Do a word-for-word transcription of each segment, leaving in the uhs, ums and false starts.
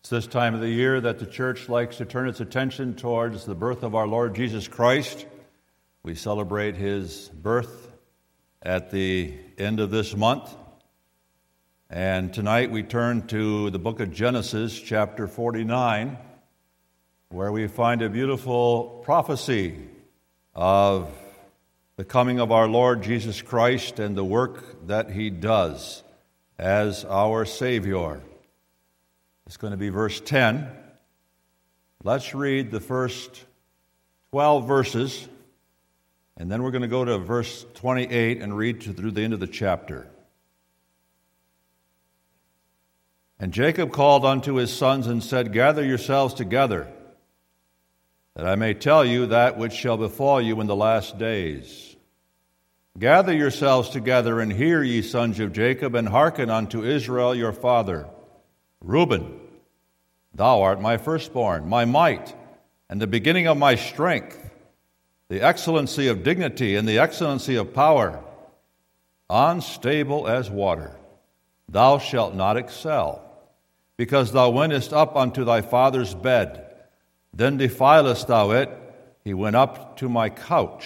this time of the year that the church likes to turn its attention towards the birth of our Lord Jesus Christ. We celebrate his birth at the end of this month. And tonight we turn to the book of Genesis, chapter forty-nine, where we find a beautiful prophecy of the coming of our Lord Jesus Christ and the work that he does as our Savior. It's going to be verse ten. Let's read the first twelve verses, and then we're going to go to verse twenty-eight and read to, through the end of the chapter. And Jacob called unto his sons and said, Gather yourselves together, that I may tell you that which shall befall you in the last days. Gather yourselves together, and hear, ye sons of Jacob, and hearken unto Israel your father. Reuben, thou art my firstborn, my might, and the beginning of my strength, the excellency of dignity and the excellency of power, unstable as water. Thou shalt not excel, because thou wentest up unto thy father's bed. Then defilest thou it. He went up to my couch.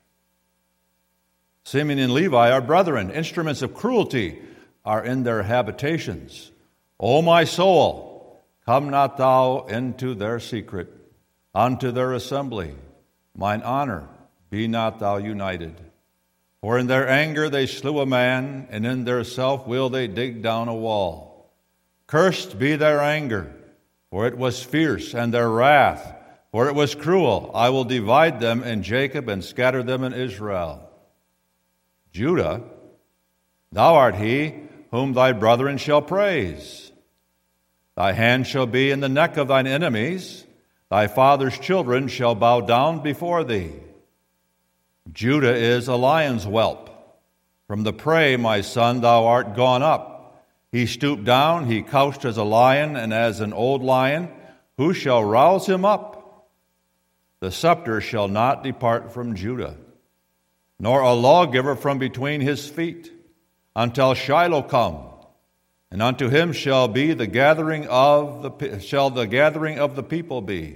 Simeon and Levi are brethren. Instruments of cruelty are in their habitations. O my soul, come not thou into their secret, unto their assembly. Mine honor, be not thou united. For in their anger they slew a man, and in their self-will they dig down a wall. Cursed be their anger, for it was fierce, and their wrath, for it was cruel. I will divide them in Jacob and scatter them in Israel. Judah, thou art he whom thy brethren shall praise. Thy hand shall be in the neck of thine enemies. Thy father's children shall bow down before thee. Judah is a lion's whelp. From the prey, my son, thou art gone up. He stooped down, he couched as a lion and as an old lion. Who shall rouse him up? The scepter shall not depart from Judah, nor a lawgiver from between his feet, until Shiloh come. And unto him shall be the gathering of the shall the gathering of the people be.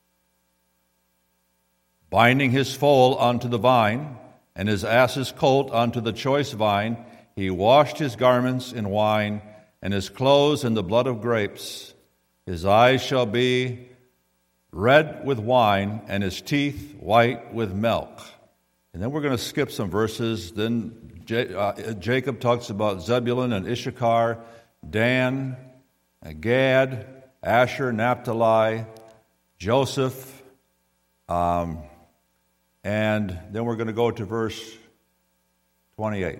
Binding his foal unto the vine, and his ass's colt unto the choice vine, he washed his garments in wine, and his clothes in the blood of grapes. His eyes shall be red with wine, and his teeth white with milk. And then we're going to skip some verses. Then Jacob talks about Zebulun and Issachar, Dan, Gad, Asher, Naphtali, Joseph, um, and then we're going to go to verse twenty-eight.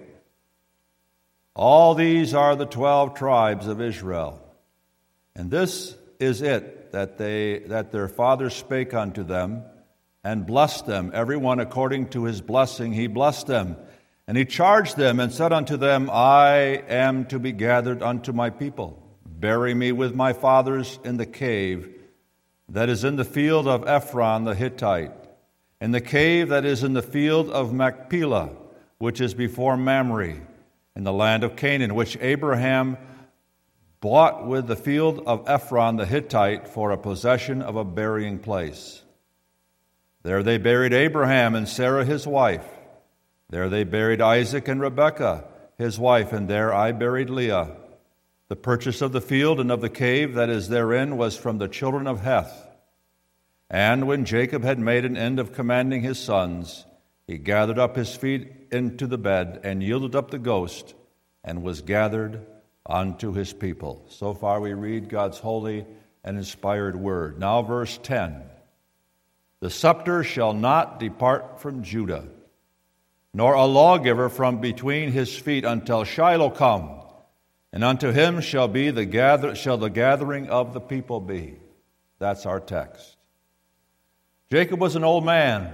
All these are the twelve tribes of Israel, and this is it that they that their father spake unto them, and blessed them, every one according to his blessing he blessed them. And he charged them and said unto them, I am to be gathered unto my people. Bury me with my fathers in the cave that is in the field of Ephron the Hittite, in the cave that is in the field of Machpelah, which is before Mamre, in the land of Canaan, which Abraham bought with the field of Ephron the Hittite for a possession of a burying place. There they buried Abraham and Sarah his wife. There they buried Isaac and Rebekah, his wife, and there I buried Leah. The purchase of the field and of the cave that is therein was from the children of Heth. And when Jacob had made an end of commanding his sons, he gathered up his feet into the bed and yielded up the ghost and was gathered unto his people. So far we read God's holy and inspired word. Now verse ten. The scepter shall not depart from Judah, nor a lawgiver from between his feet until Shiloh come, and unto him shall be the gather shall the gathering of the people be. That's our text. Jacob was an old man,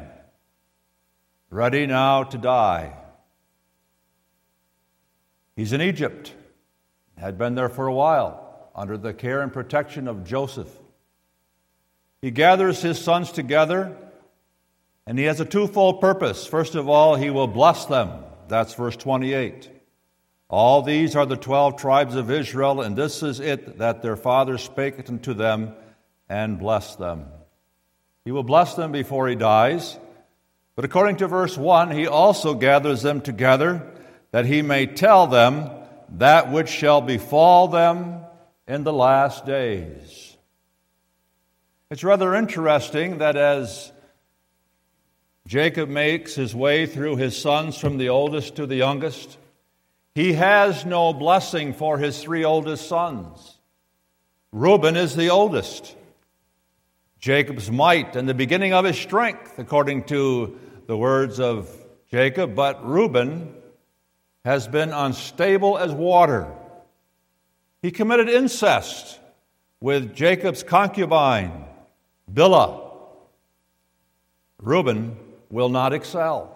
ready now to die. He's in Egypt, had been there for a while, under the care and protection of Joseph. He gathers his sons together, and he has a twofold purpose. First of all, he will bless them. That's verse twenty-eight. All these are the twelve tribes of Israel, and this is it that their father spake unto them and blessed them. He will bless them before he dies. But according to verse one, he also gathers them together that he may tell them that which shall befall them in the last days. It's rather interesting that as Jacob makes his way through his sons from the oldest to the youngest, he has no blessing for his three oldest sons. Reuben is the oldest. Jacob's might and the beginning of his strength, according to the words of Jacob, but Reuben has been unstable as water. He committed incest with Jacob's concubine, Bilhah. Reuben will not excel.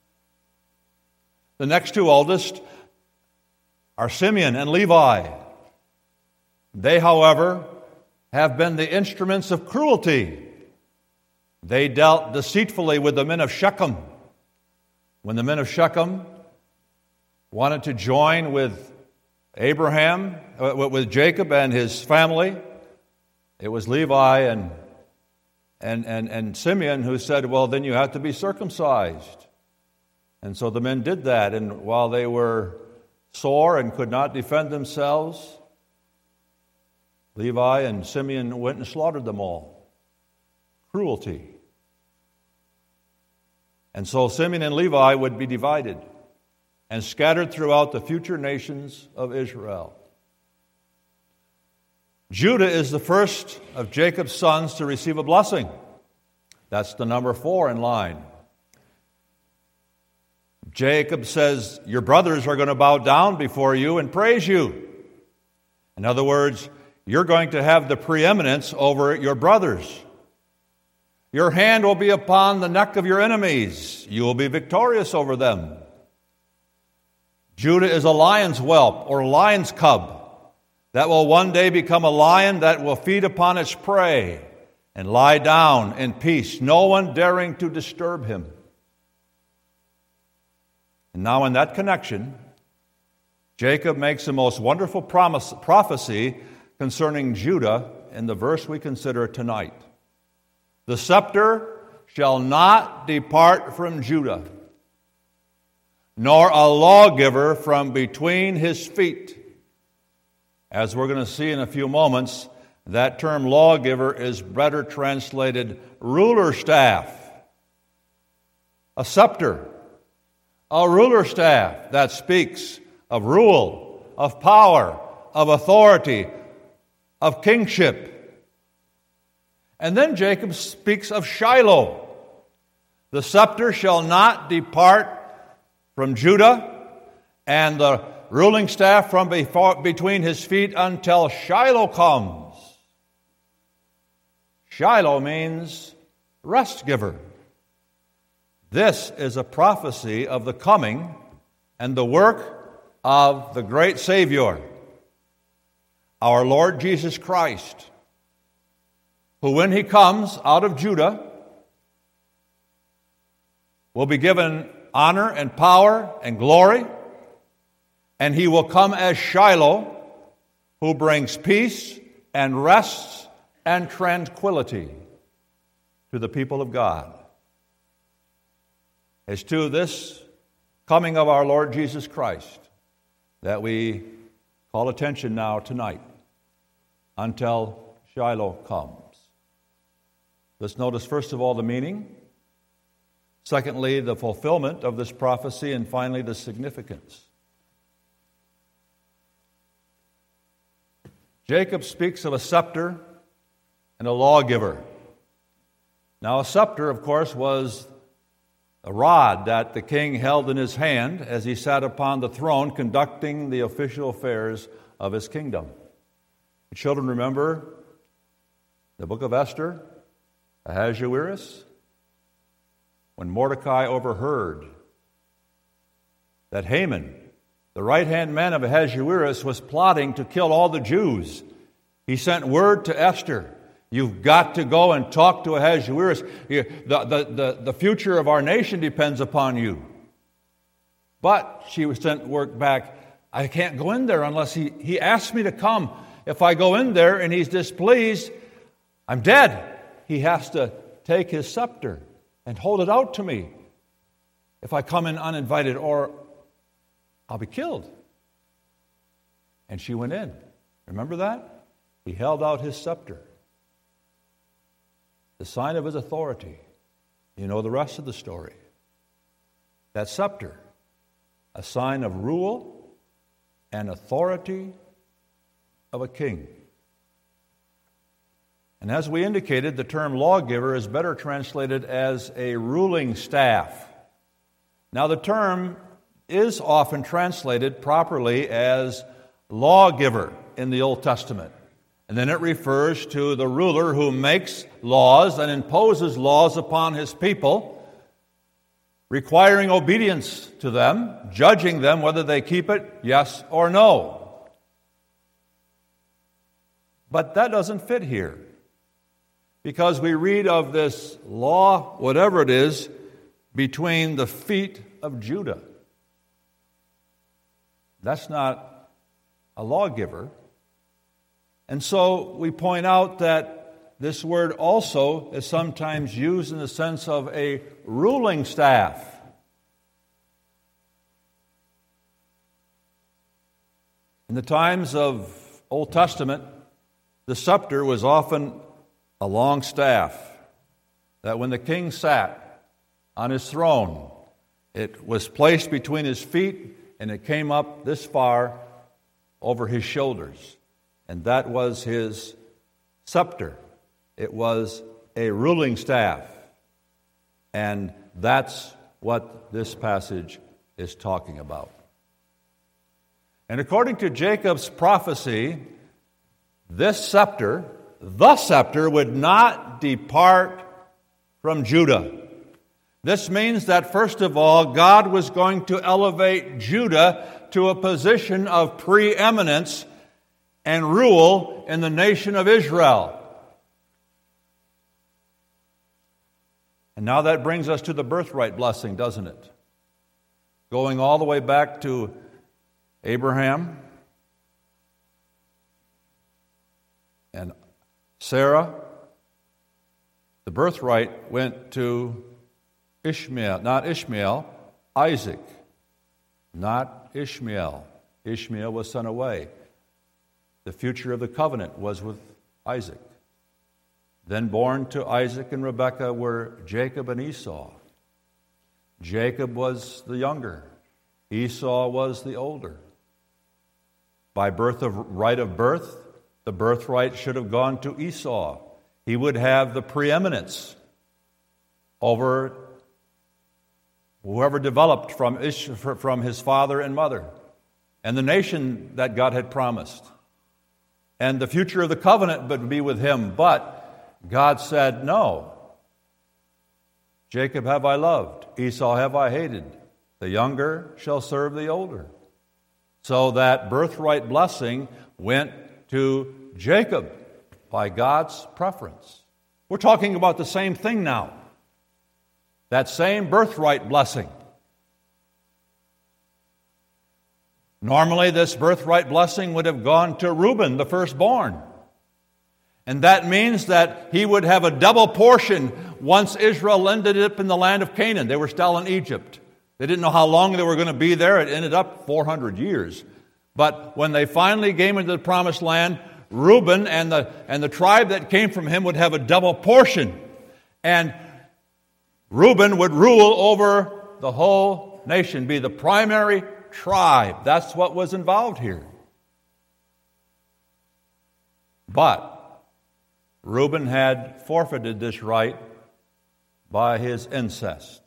The next two oldest are Simeon and Levi. They, however, have been the instruments of cruelty. They dealt deceitfully with the men of Shechem. When the men of Shechem wanted to join with Abraham, with Jacob and his family, it was Levi and, and, and, and Simeon who said, well, then you have to be circumcised. And so the men did that, and while they were sore and could not defend themselves, Levi and Simeon went and slaughtered them all. Cruelty. And so Simeon and Levi would be divided and scattered throughout the future nations of Israel. Judah is the first of Jacob's sons to receive a blessing. That's the number four in line. Jacob says, your brothers are going to bow down before you and praise you. In other words, you're going to have the preeminence over your brothers. Your hand will be upon the neck of your enemies. You will be victorious over them. Judah is a lion's whelp or lion's cub that will one day become a lion that will feed upon its prey and lie down in peace, no one daring to disturb him. And now in that connection, Jacob makes the most wonderful promise, prophecy concerning Judah in the verse we consider tonight. The scepter shall not depart from Judah, nor a lawgiver from between his feet. As we're going to see in a few moments, that term lawgiver is better translated ruler staff. A scepter, a ruler staff that speaks of rule, of power, of authority, of kingship. And then Jacob speaks of Shiloh. The scepter shall not depart from Judah, and the ruling staff from before, between his feet until Shiloh comes. Shiloh means rest giver. This is a prophecy of the coming and the work of the great Savior, our Lord Jesus Christ, who when he comes out of Judah will be given honor and power and glory, and he will come as Shiloh, who brings peace and rest and tranquility to the people of God. It's to this coming of our Lord Jesus Christ that we call attention now tonight until Shiloh comes. Let's notice first of all the meaning, secondly the fulfillment of this prophecy, and finally the significance. Jacob speaks of a scepter and a lawgiver. Now a scepter, of course, was a rod that the king held in his hand as he sat upon the throne conducting the official affairs of his kingdom. Children, remember the book of Esther, Ahasuerus? When Mordecai overheard that Haman, the right-hand man of Ahasuerus, was plotting to kill all the Jews, he sent word to Esther, you've got to go and talk to Ahasuerus. The, the, the, the future of our nation depends upon you. But she was sent word back, I can't go in there unless he, he asks me to come. If I go in there and he's displeased, I'm dead. He has to take his scepter and hold it out to me if I come in uninvited, or I'll be killed. And she went in. Remember that? He held out his scepter, the sign of his authority. You know the rest of the story. That scepter, a sign of rule and authority of a king. And as we indicated, the term lawgiver is better translated as a ruling staff. Now, the term is often translated properly as lawgiver in the Old Testament. And then it refers to the ruler who makes laws and imposes laws upon his people, requiring obedience to them, judging them whether they keep it, yes or no. But that doesn't fit here, because we read of this law, whatever it is, between the feet of Judah. That's not a lawgiver. And so we point out that this word also is sometimes used in the sense of a ruling staff. In the times of Old Testament, the scepter was often a long staff that when the king sat on his throne, it was placed between his feet and it came up this far over his shoulders. And that was his scepter. It was a ruling staff. And that's what this passage is talking about. And according to Jacob's prophecy, this scepter, the scepter, would not depart from Judah. This means that, first of all, God was going to elevate Judah to a position of preeminence and rule in the nation of Israel. And now that brings us to the birthright blessing, doesn't it? Going all the way back to Abraham and Sarah, the birthright went to Ishmael, not Ishmael, Isaac, not Ishmael. Ishmael was sent away. The future of the covenant was with Isaac. Then born to Isaac and Rebekah were Jacob and Esau. Jacob was the younger. Esau was the older. By birth of right of birth, the birthright should have gone to Esau. He would have the preeminence over whoever developed from Ish, from his father and mother, and the nation that God had promised. And the future of the covenant would be with him. But God said, no. Jacob have I loved, Esau have I hated. The younger shall serve the older. So that birthright blessing went to Jacob by God's preference. We're talking about the same thing now. That same birthright blessing. Normally, this birthright blessing would have gone to Reuben, the firstborn. And that means that he would have a double portion once Israel ended up in the land of Canaan. They were still in Egypt. They didn't know how long they were going to be there. It ended up four hundred years. But when they finally came into the promised land, Reuben and the, and the tribe that came from him would have a double portion. And Reuben would rule over the whole nation, be the primary tribe. That's what was involved here. But Reuben had forfeited this right by his incest.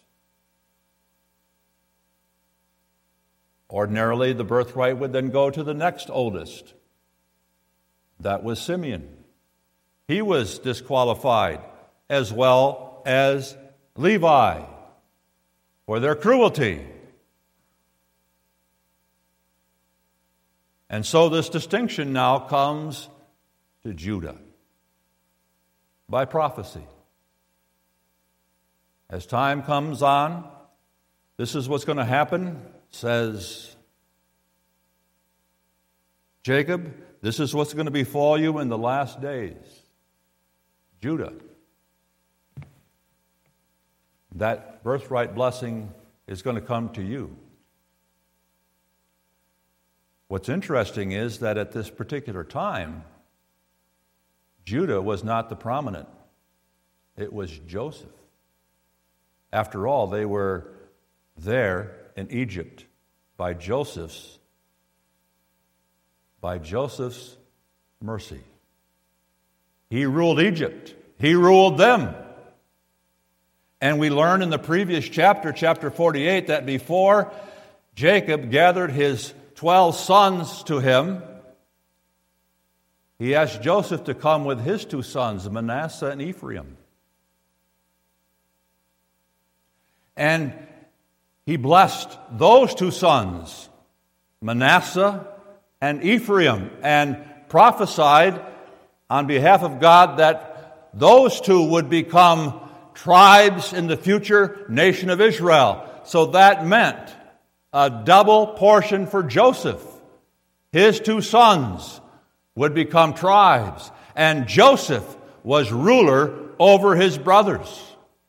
Ordinarily, the birthright would then go to the next oldest. That was Simeon. He was disqualified, as well as Levi, for their cruelty. And so this distinction now comes to Judah by prophecy. As time comes on, this is what's going to happen, says Jacob, this is what's going to befall you in the last days. Judah, that birthright blessing is going to come to you. What's interesting is that at this particular time, Judah was not the prominent. It was Joseph. After all, they were there in Egypt by Joseph's by Joseph's mercy. He ruled Egypt. He ruled them. And we learn in the previous chapter, chapter forty-eight, that before Jacob gathered his twelve sons to him, he asked Joseph to come with his two sons, Manasseh and Ephraim. And he blessed those two sons, Manasseh and Ephraim, and prophesied on behalf of God that those two would become tribes in the future nation of Israel. So that meant a double portion for Joseph. His two sons would become tribes, and Joseph was ruler over his brothers.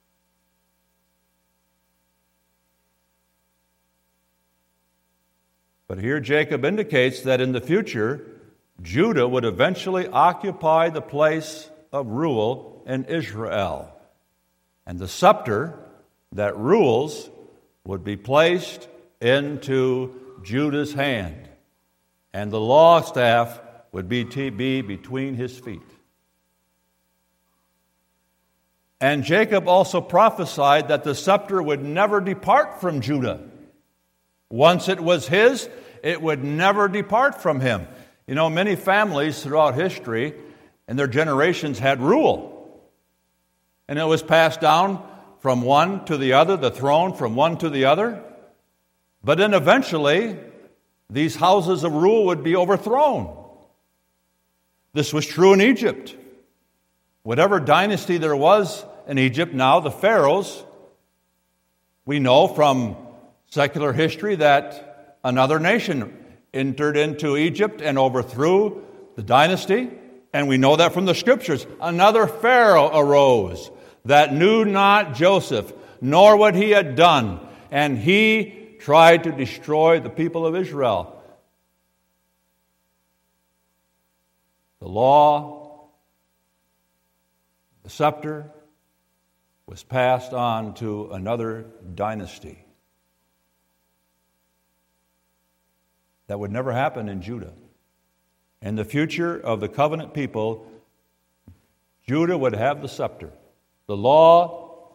But here Jacob indicates that in the future, Judah would eventually occupy the place of rule in Israel. And the scepter that rules would be placed into Judah's hand. And the law staff would be, to be between his feet. And Jacob also prophesied that the scepter would never depart from Judah. Once it was his, it would never depart from him. You know, many families throughout history and their generations had rule. And it was passed down from one to the other, the throne from one to the other. But then eventually, these houses of rule would be overthrown. This was true in Egypt. Whatever dynasty there was in Egypt, now the pharaohs, we know from secular history that another nation entered into Egypt and overthrew the dynasty, and we know that from the scriptures. Another Pharaoh arose that knew not Joseph, nor what he had done, and he tried to destroy the people of Israel. The law, the scepter, was passed on to another dynasty. That would never happen in Judah. In the future of the covenant people, Judah would have the scepter. The law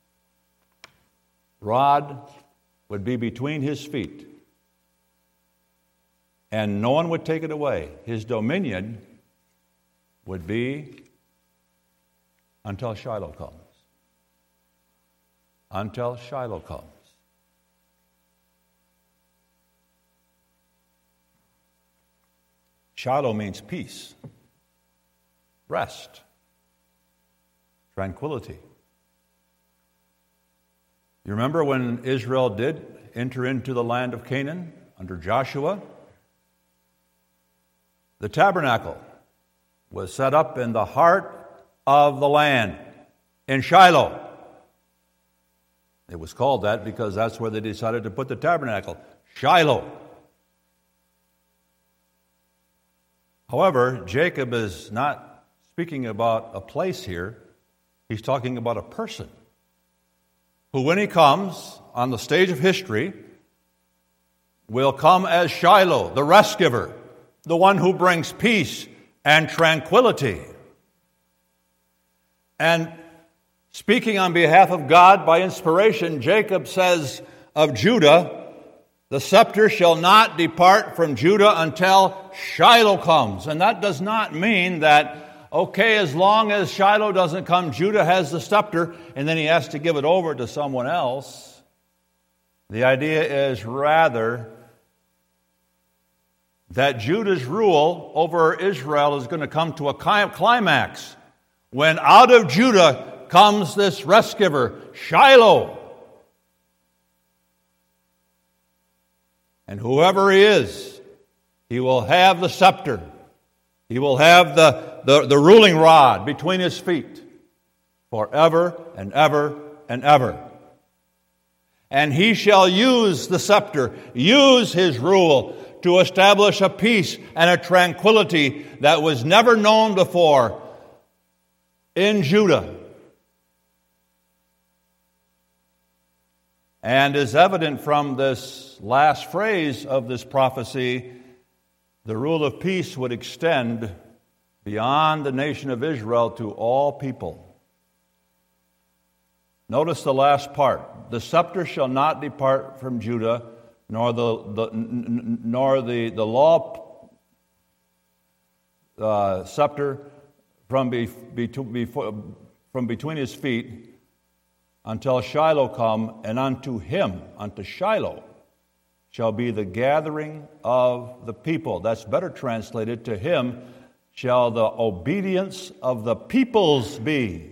rod would be between his feet, and no one would take it away. His dominion would be until Shiloh comes. Until Shiloh comes. Shiloh means peace, rest, tranquility. You remember when Israel did enter into the land of Canaan under Joshua? The tabernacle was set up in the heart of the land, in Shiloh. It was called that because that's where they decided to put the tabernacle, Shiloh. However, Jacob is not speaking about a place here. He's talking about a person who, when he comes on the stage of history, will come as Shiloh, the rest giver, the one who brings peace and tranquility. And speaking on behalf of God by inspiration, Jacob says of Judah, the scepter shall not depart from Judah until Shiloh comes. And that does not mean that, okay, as long as Shiloh doesn't come, Judah has the scepter, and then he has to give it over to someone else. The idea is rather that Judah's rule over Israel is going to come to a climax when out of Judah comes this rest giver, Shiloh. And whoever he is, He will have the scepter. He will have the, the, the ruling rod between his feet forever and ever and ever. And he shall use the scepter, use his rule to establish a peace and a tranquility that was never known before in Judah. And is evident from this last phrase of this prophecy, the rule of peace would extend beyond the nation of Israel to all people. Notice the last part. The scepter shall not depart from Judah, nor the, the n- nor the, the law uh, scepter from, be, be, be, from between his feet until Shiloh come, and unto him, unto Shiloh, shall be the gathering of the people. That's better translated, to him shall the obedience of the peoples be.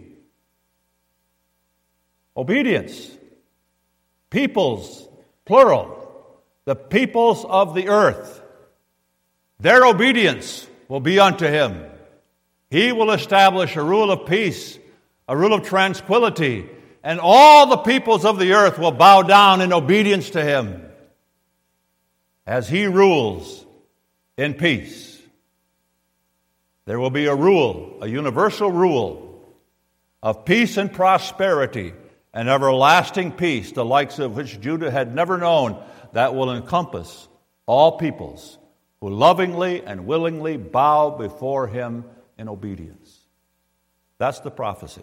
Obedience. Peoples, plural. The peoples of the earth. Their obedience will be unto him. He will establish a rule of peace, a rule of tranquility, and all the peoples of the earth will bow down in obedience to him as he rules in peace. There will be a rule, a universal rule of peace and prosperity, an everlasting peace, the likes of which Judah had never known, that will encompass all peoples who lovingly and willingly bow before him in obedience. That's the prophecy.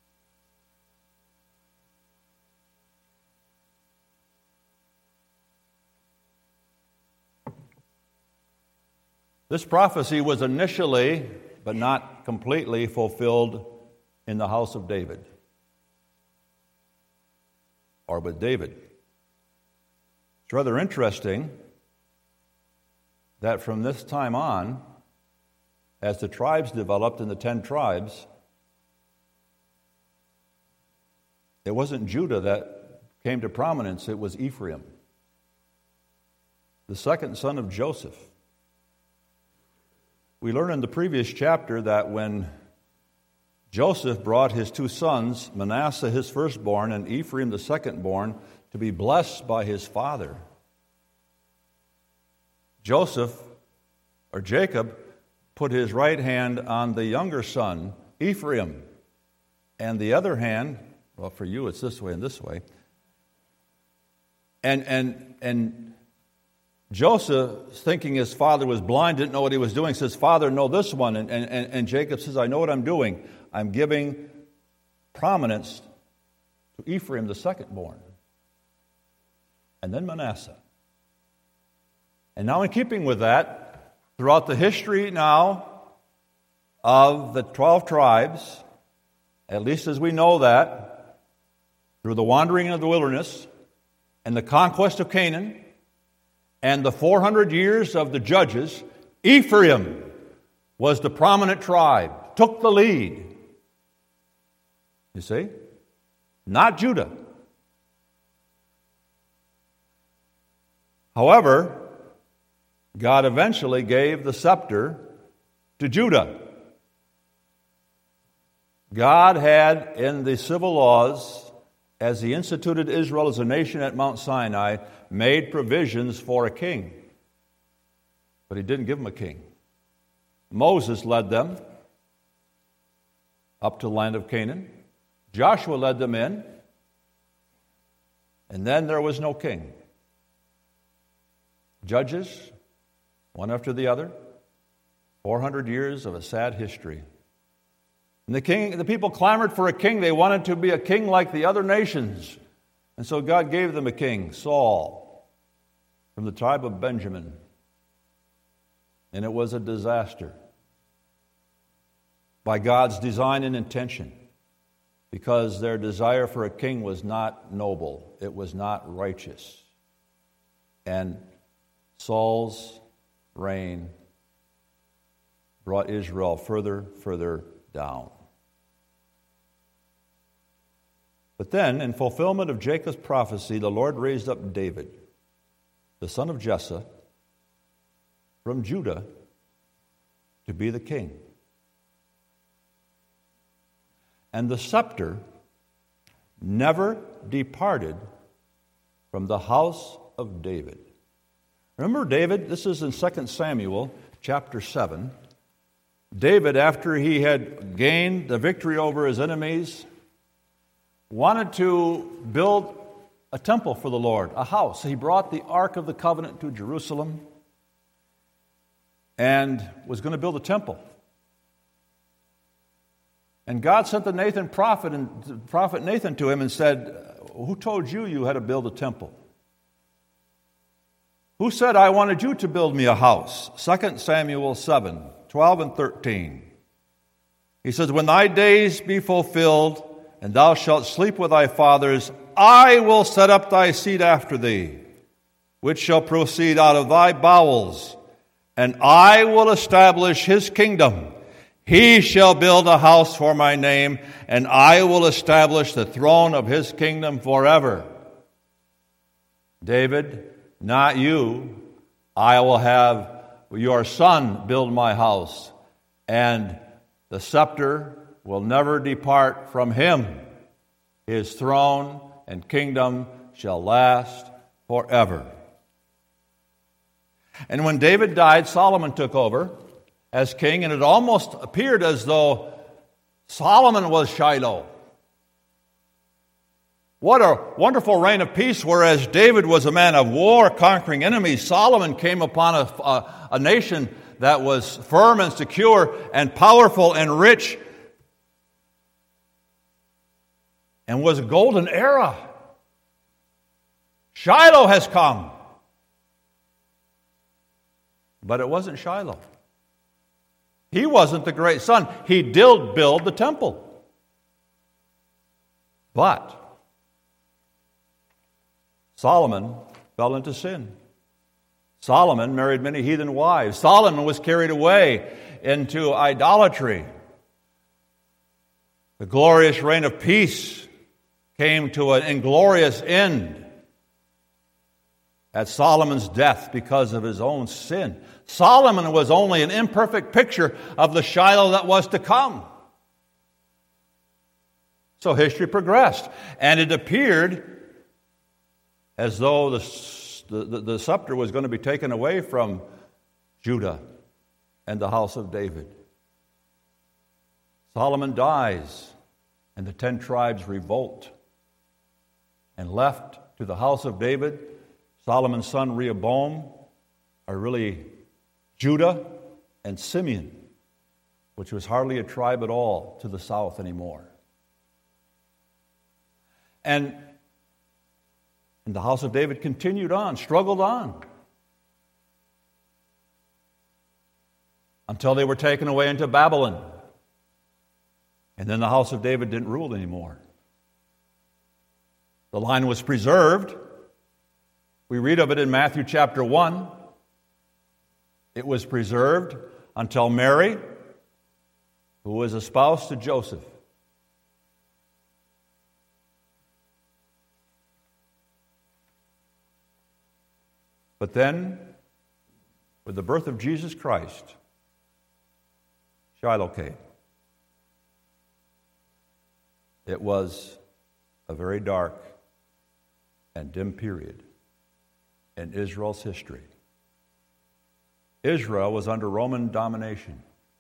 This prophecy was initially, but not completely, fulfilled in the house of David, or with David. It's rather interesting that from this time on, as the tribes developed in the ten tribes, it wasn't Judah that came to prominence, it was Ephraim, the second son of Joseph. We learn in the previous chapter that when Joseph brought his two sons, Manasseh his firstborn and Ephraim the secondborn, to be blessed by his father, Joseph, or Jacob, put his right hand on the younger son, Ephraim, and the other hand, well, for you it's this way and this way, and and and Joseph, thinking his father was blind, didn't know what he was doing, says, "Father, know this one." And, and, and Jacob says, "I know what I'm doing. I'm giving prominence to Ephraim, the secondborn." And then Manasseh. And now in keeping with that, throughout the history now of the twelve tribes, at least as we know that, through the wandering of the wilderness and the conquest of Canaan, and the four hundred years of the judges, Ephraim was the prominent tribe, took the lead. You see? Not Judah. However, God eventually gave the scepter to Judah. God had, in the civil laws, as he instituted Israel as a nation at Mount Sinai, made provisions for a king. But he didn't give them a king. Moses led them up to the land of Canaan. Joshua led them in. And then there was no king. Judges, one after the other. four hundred years of a sad history. And the king, the people clamored for a king. They wanted to be a king like the other nations. And so God gave them a king, Saul, from the tribe of Benjamin. And it was a disaster by God's design and intention, because their desire for a king was not noble. It was not righteous. And Saul's reign brought Israel further, further down. But then, in fulfillment of Jacob's prophecy, the Lord raised up David, the son of Jesse, from Judah to be the king. And the scepter never departed from the house of David. Remember David? This is in Second Samuel chapter seven. David, after he had gained the victory over his enemies, wanted to build a temple for the Lord, a house. He brought the Ark of the Covenant to Jerusalem and was going to build a temple. And God sent the Nathan prophet and prophet Nathan to him and said, "Who told you you had to build a temple? Who said I wanted you to build me a house?" Second Samuel seven, twelve and thirteen. He says, "When thy days be fulfilled, and thou shalt sleep with thy fathers, I will set up thy seed after thee, which shall proceed out of thy bowels, and I will establish his kingdom. He shall build a house for my name, and I will establish the throne of his kingdom forever. David, not you, I will have your son build my house, and the scepter will never depart from him. His throne and kingdom shall last forever." And when David died, Solomon took over as king, and it almost appeared as though Solomon was Shiloh. What a wonderful reign of peace, whereas David was a man of war, conquering enemies. Solomon came upon a, a, a nation that was firm and secure and powerful and rich, and was a golden era. Shiloh has come. But it wasn't Shiloh. He wasn't the great son. He did build the temple. But Solomon fell into sin. Solomon married many heathen wives. Solomon was carried away into idolatry. The glorious reign of peace came to an inglorious end at Solomon's death because of his own sin. Solomon was only an imperfect picture of the Shiloh that was to come. So history progressed, and it appeared as though the, the, the scepter was going to be taken away from Judah and the house of David. Solomon dies, and the ten tribes revolt, and left to the house of David, Solomon's son Rehoboam, are really Judah and Simeon, which was hardly a tribe at all to the south anymore. And, and the house of David continued on, struggled on, until they were taken away into Babylon. And then the house of David didn't rule anymore. The line was preserved. We read of it in Matthew chapter one. It was preserved until Mary, who was espoused to Joseph, but then, with the birth of Jesus Christ, Shiloh came. It was a very dark and dim period in Israel's history. Israel was under Roman domination.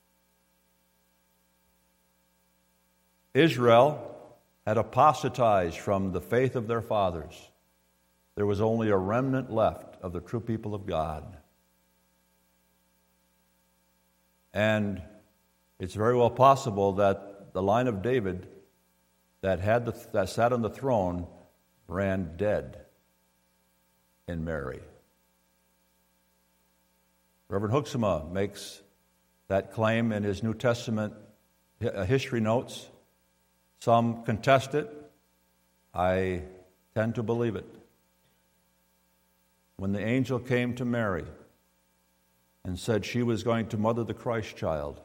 Israel had apostatized from the faith of their fathers. There was only a remnant left of the true people of God. And it's very well possible that the line of David that had the, that sat on the throne ran dead in Mary. Reverend Hoeksema makes that claim in his New Testament history notes. Some contest it. I tend to believe it. When the angel came to Mary and said she was going to mother the Christ child,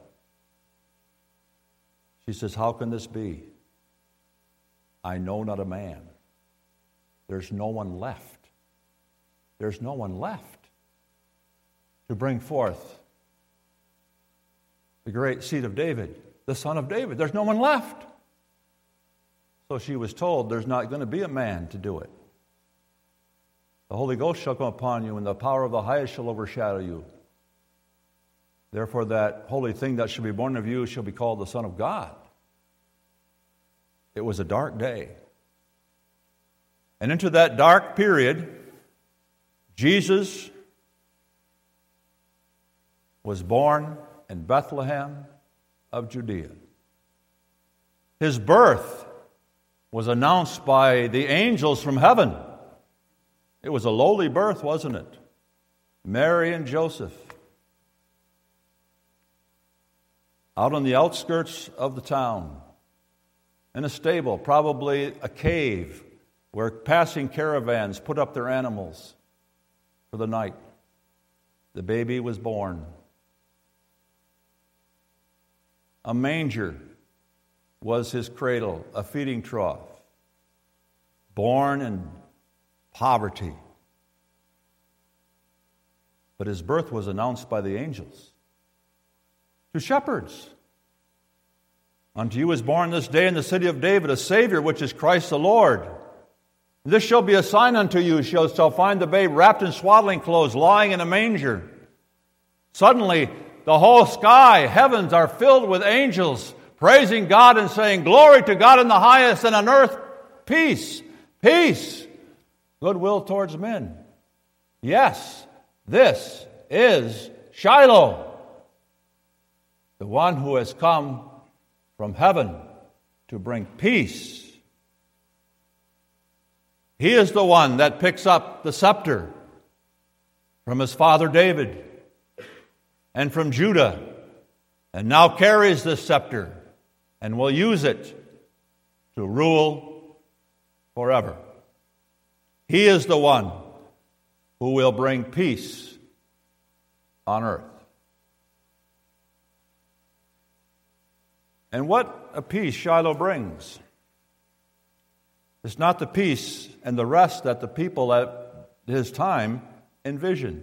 she says, "How can this be? I know not a man." There's no one left. There's no one left to bring forth the great seed of David, the son of David. There's no one left. So she was told, there's not going to be a man to do it. The Holy Ghost shall come upon you, and the power of the highest shall overshadow you. Therefore, that holy thing that shall be born of you shall be called the Son of God. It was a dark day. And into that dark period, Jesus was born in Bethlehem of Judea. His birth was announced by the angels from heaven. It was a lowly birth, wasn't it? Mary and Joseph, out on the outskirts of the town, in a stable, probably a cave, where passing caravans put up their animals for the night. The baby was born. A manger was his cradle, a feeding trough. Born in poverty. But his birth was announced by the angels to shepherds. Unto you is born this day in the city of David a Savior, which is Christ the Lord. This shall be a sign unto you. You shall, shall find the babe wrapped in swaddling clothes, lying in a manger. Suddenly, the whole sky, heavens are filled with angels, praising God and saying, Glory to God in the highest, and on earth peace, peace, goodwill towards men. Yes, this is Shiloh, the one who has come from heaven to bring peace. He is the one that picks up the scepter from his father David and from Judah, and now carries this scepter and will use it to rule forever. He is the one who will bring peace on earth. And what a peace Shiloh brings. It's not the peace and the rest that the people at his time envisioned.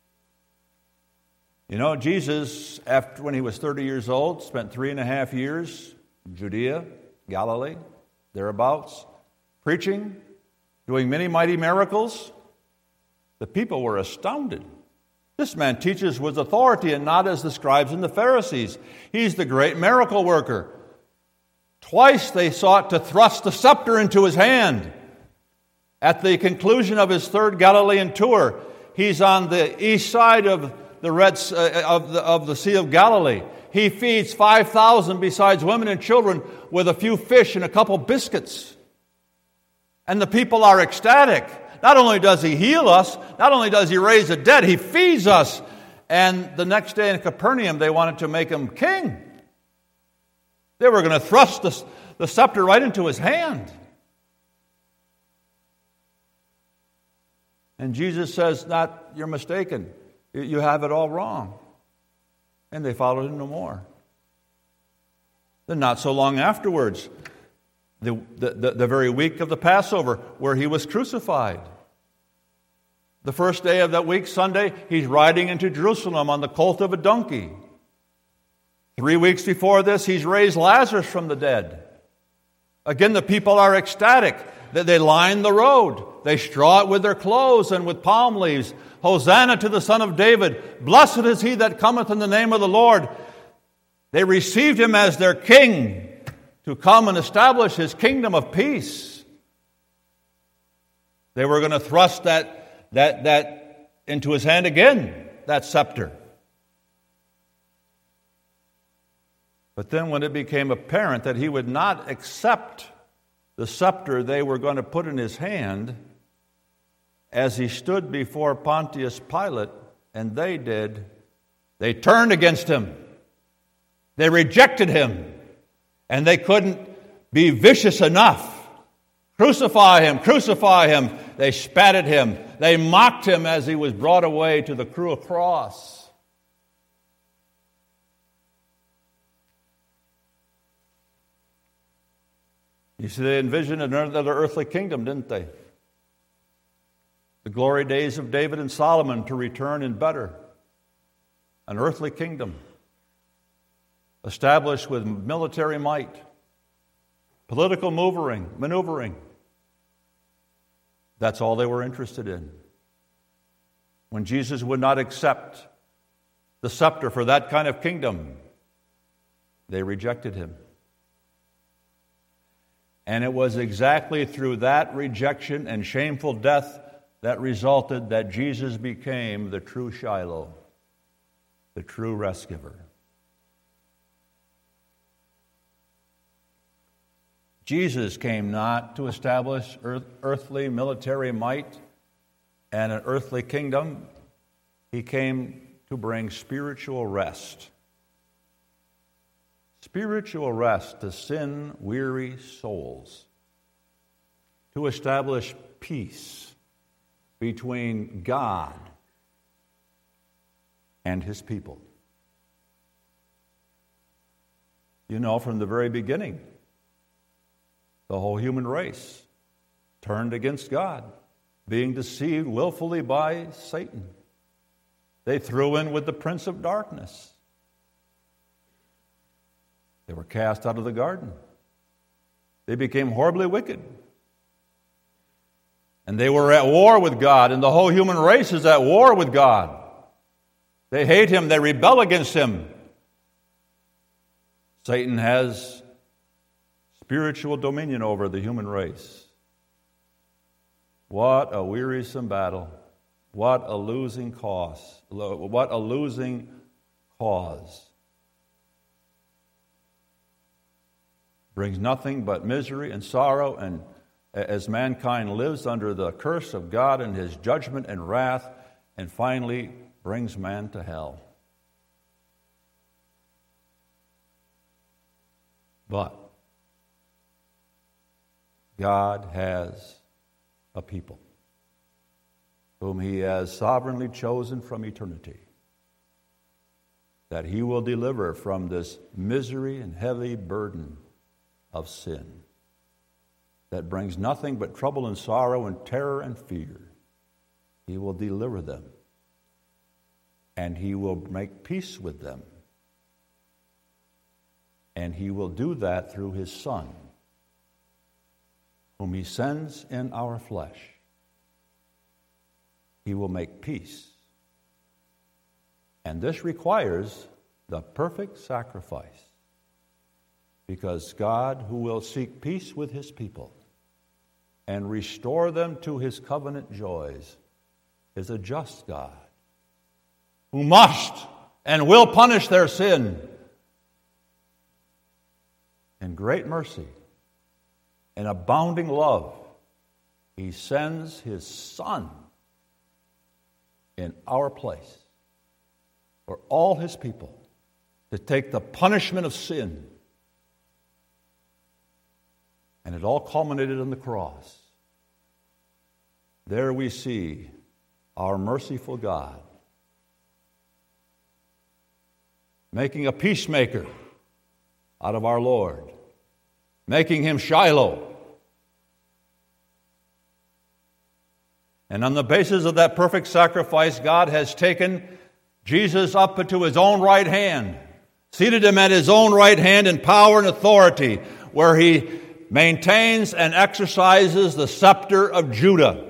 You know, Jesus, after when he was thirty years old, spent three and a half years in Judea, Galilee, thereabouts, preaching, doing many mighty miracles. The people were astounded. This man teaches with authority and not as the scribes and the Pharisees. He's the great miracle worker. Twice they sought to thrust the scepter into his hand. At the conclusion of his third Galilean tour, he's on the east side of the Red uh, of the of the Sea of Galilee. He feeds five thousand besides women and children with a few fish and a couple biscuits. And the people are ecstatic. Not only does he heal us, not only does he raise the dead, he feeds us. And the next day in Capernaum, they wanted to make him king. They were going to thrust the, the scepter right into his hand. And Jesus says, "Not, you're mistaken. You have it all wrong." And they followed him no more. Then not so long afterwards, the, the, the very week of the Passover, where he was crucified. The first day of that week, Sunday, he's riding into Jerusalem on the colt of a donkey. Three weeks before this, he's raised Lazarus from the dead. Again, the people are ecstatic. They line the road. They straw it with their clothes and with palm leaves. Hosanna to the Son of David. Blessed is he that cometh in the name of the Lord. They received him as their king to come and establish his kingdom of peace. They were going to thrust that, that, that into his hand again, that scepter. But then when it became apparent that he would not accept the scepter they were going to put in his hand, as he stood before Pontius Pilate, and they did, they turned against him. They rejected him. And they couldn't be vicious enough. Crucify him, crucify him. They spat at him. They mocked him as he was brought away to the cruel cross. You see, they envisioned another earthly kingdom, didn't they? The glory days of David and Solomon to return in better. an earthly kingdom established with military might, political maneuvering, maneuvering. That's all they were interested in. When Jesus would not accept the scepter for that kind of kingdom, they rejected him. And it was exactly through that rejection and shameful death that resulted that Jesus became the true Shiloh, the true rescuer. Jesus came not to establish earth, earthly military might and an earthly kingdom. He came to bring spiritual rest. Spiritual rest to sin-weary souls. To establish peace between God and his people. You know, from the very beginning, the whole human race turned against God, being deceived willfully by Satan. They threw in with the prince of darkness. They were cast out of the garden. They became horribly wicked. And they were at war with God, and the whole human race is at war with God. They hate him, they rebel against him. Satan has spiritual dominion over the human race. What a wearisome battle. What a losing cause. What a losing cause. Brings nothing but misery and sorrow, and as mankind lives under the curse of God and his judgment and wrath, and finally brings man to hell. But God has a people whom he has sovereignly chosen from eternity, that he will deliver from this misery and heavy burden of sin that brings nothing but trouble and sorrow and terror and fear. He will deliver them, and he will make peace with them. And he will do that through his Son, whom he sends in our flesh. He will make peace. And this requires the perfect sacrifice, because God, who will seek peace with his people and restore them to his covenant joys, is a just God who must and will punish their sin. In great mercy and abounding love, he sends his Son in our place for all his people to take the punishment of sin. And it all culminated on the cross. There we see our merciful God making a peacemaker out of our Lord, making him Shiloh. And on the basis of that perfect sacrifice, God has taken Jesus up into his own right hand, seated him at his own right hand in power and authority, where he maintains and exercises the scepter of Judah.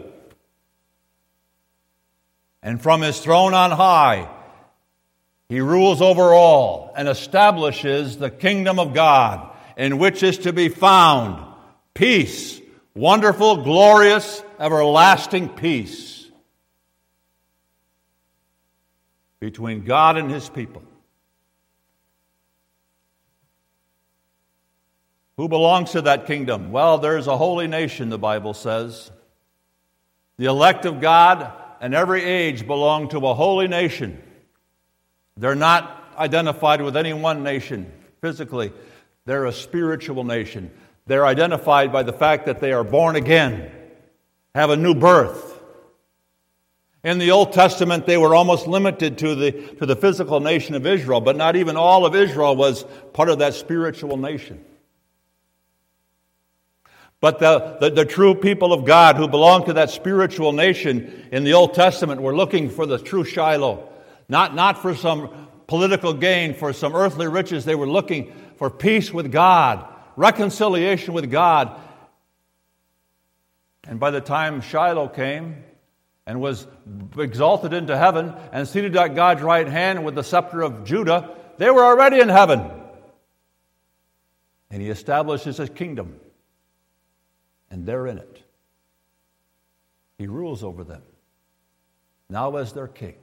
And from his throne on high, he rules over all and establishes the kingdom of God, in which is to be found peace, wonderful, glorious, everlasting peace between God and his people. Who belongs to that kingdom? Well, there's a holy nation, the Bible says. The elect of God in every age belong to a holy nation. They're not identified with any one nation physically. They're a spiritual nation. They're identified by the fact that they are born again, have a new birth. In the Old Testament, they were almost limited to the, to the physical nation of Israel, but not even all of Israel was part of that spiritual nation. But the, the, the true people of God who belong to that spiritual nation in the Old Testament were looking for the true Shiloh, Not, not for some political gain, for some earthly riches. They were looking for peace with God, reconciliation with God. And by the time Shiloh came and was exalted into heaven and seated at God's right hand with the scepter of Judah, they were already in heaven. And he establishes his kingdom. And they're in it. He rules over them. Now as their king.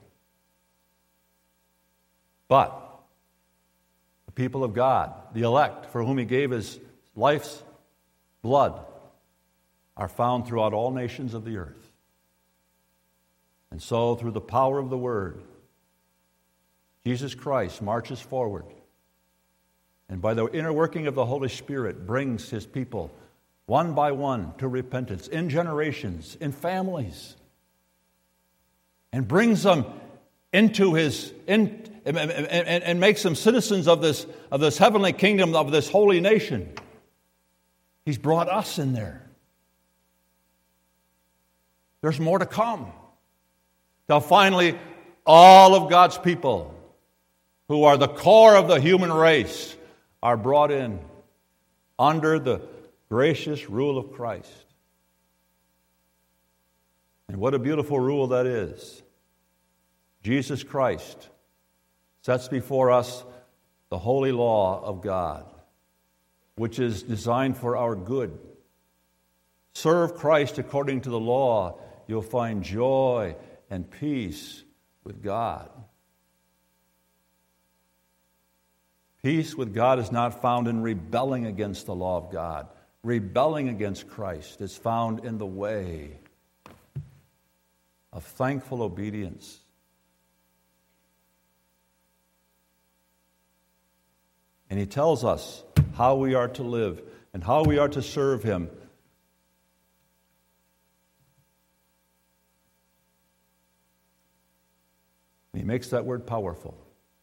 But the people of God, the elect, for whom he gave his life's blood, are found throughout all nations of the earth. And so, through the power of the Word, Jesus Christ marches forward, and by the inner working of the Holy Spirit brings his people one by one to repentance, in generations, in families, and brings them into his, in, and, and, and makes them citizens of this, of this heavenly kingdom, of this holy nation. He's brought us in there. There's more to come. Till finally, all of God's people, who are the core of the human race, are brought in under the gracious rule of Christ. And what a beautiful rule that is. Jesus Christ sets before us the holy law of God, which is designed for our good. Serve Christ according to the law. You'll find joy and peace with God. Peace with God is not found in rebelling against the law of God. Rebelling against Christ is found in the way of thankful obedience. And he tells us how we are to live and how we are to serve him. He makes that word powerful.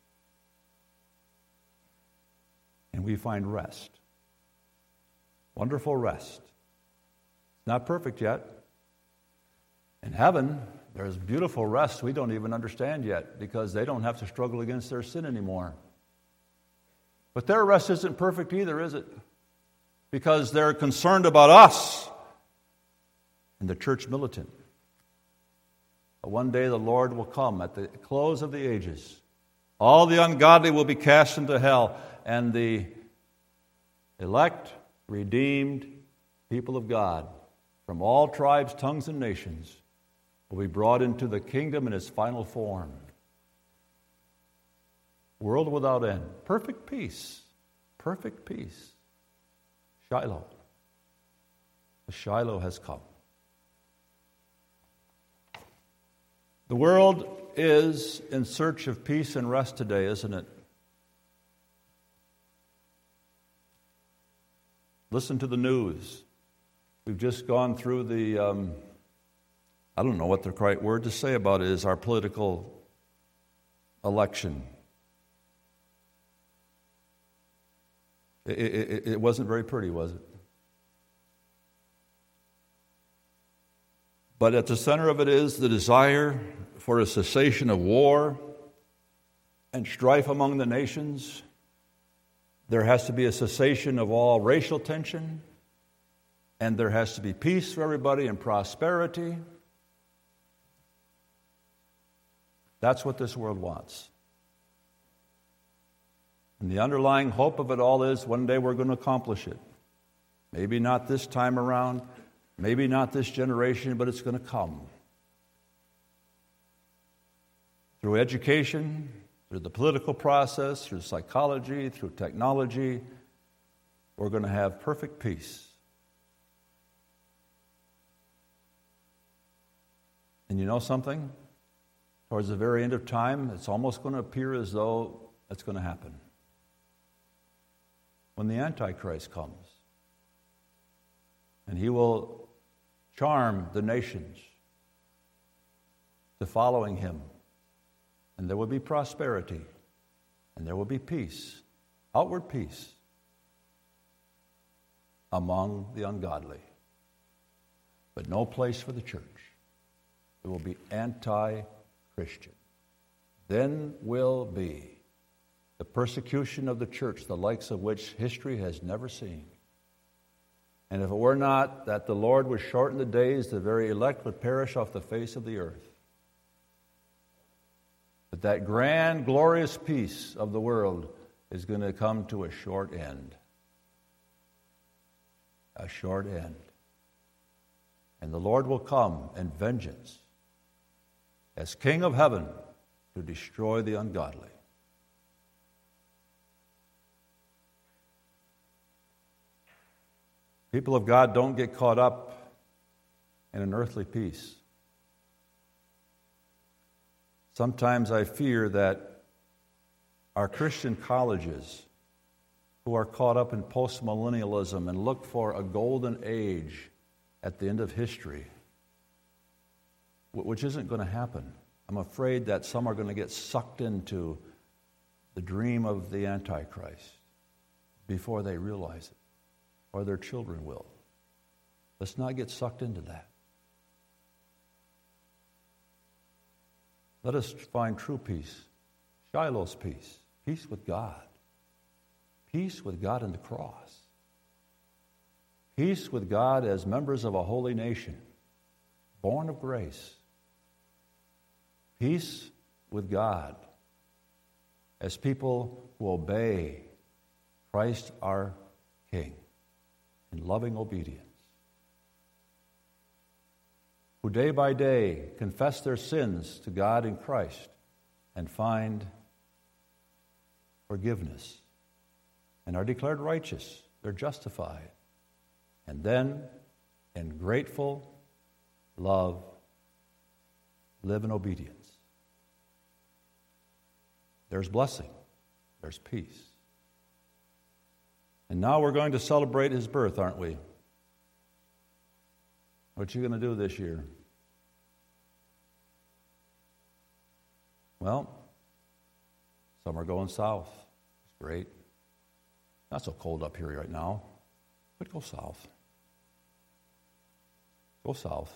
And we find rest. Wonderful rest. Not perfect yet. In heaven, there's beautiful rest we don't even understand yet, because they don't have to struggle against their sin anymore. But their rest isn't perfect either, is it? Because they're concerned about us and the church militant. But one day the Lord will come at the close of the ages. All the ungodly will be cast into hell, and the elect, redeemed people of God from all tribes, tongues, and nations will be brought into the kingdom in its final form. World without end. Perfect peace. Perfect peace. Shiloh. The Shiloh has come. The world is in search of peace and rest today, isn't it? Listen to the news. We've just gone through the, um, I don't know what the right word to say about it is, our political election. It, it, it wasn't very pretty, was it? But at the center of it is the desire for a cessation of war and strife among the nations. There has to be a cessation of all racial tension, and there has to be peace for everybody and prosperity. That's what this world wants. And the underlying hope of it all is one day we're going to accomplish it. Maybe not this time around, maybe not this generation, but it's going to come. Through education, through the political process, through psychology, through technology, we're going to have perfect peace. And you know something? Towards the very end of time, it's almost going to appear as though it's going to happen. When the Antichrist comes, and he will charm the nations to following him, and there will be prosperity, and there will be peace, outward peace, among the ungodly, but no place for the church. It will be anti-Christian, then will be the persecution of the church, the likes of which history has never seen. And if it were not that the Lord would shorten the days, the very elect would perish off the face of the earth. But that grand, glorious peace of the world is going to come to a short end. A short end. And the Lord will come in vengeance as King of heaven to destroy the ungodly. People of God, don't get caught up in an earthly peace. Sometimes I fear that our Christian colleges, who are caught up in postmillennialism and look for a golden age at the end of history, which isn't going to happen. I'm afraid that some are going to get sucked into the dream of the Antichrist before they realize it, or their children will. Let's not get sucked into that. Let us find true peace, Shiloh's peace, peace with God, peace with God in the cross, peace with God as members of a holy nation, born of grace, peace with God as people who obey Christ our King in loving obedience, who day by day confess their sins to God in Christ and find forgiveness and are declared righteous. They're justified. And then, in grateful love, live in obedience. There's blessing. There's peace. And now we're going to celebrate his birth, aren't we? What you going to do this year? Well, some are going south. It's great. Not so cold up here right now, but go south. Go south.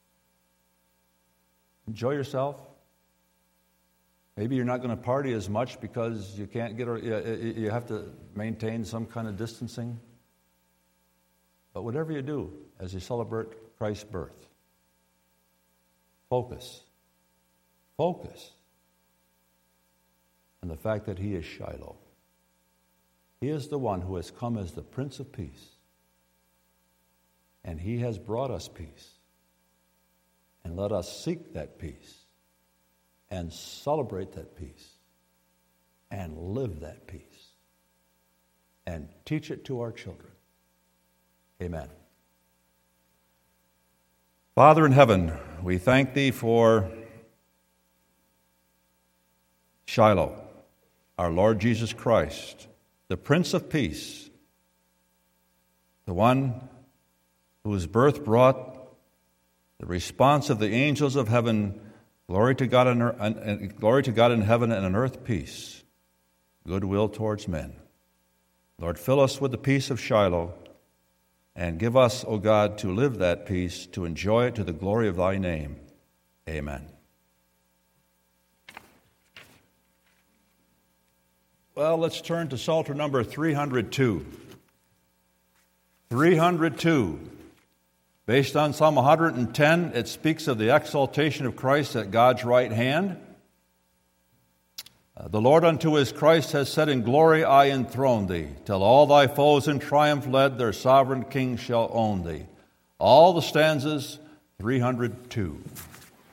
Enjoy yourself. Maybe you're not going to party as much because you can't get, you have to maintain some kind of distancing. But whatever you do as you celebrate Christ's birth, focus, focus on the fact that he is Shiloh. He is the one who has come as the Prince of Peace. And he has brought us peace. And let us seek that peace and celebrate that peace and live that peace and teach it to our children. Amen. Father in heaven, we thank thee for Shiloh, our Lord Jesus Christ, the Prince of Peace, the one whose birth brought the response of the angels of heaven, glory to God in, and glory to God in heaven and on earth peace, goodwill towards men. Lord, fill us with the peace of Shiloh, and give us, O God, to live that peace, to enjoy it to the glory of thy name. Amen. Well, let's turn to Psalter number three hundred two. three hundred two. Based on Psalm one hundred ten, it speaks of the exaltation of Christ at God's right hand. Uh, the Lord unto his Christ has said, in glory I enthrone thee, till all thy foes in triumph led, their sovereign king shall own thee. All the stanzas, three hundred two.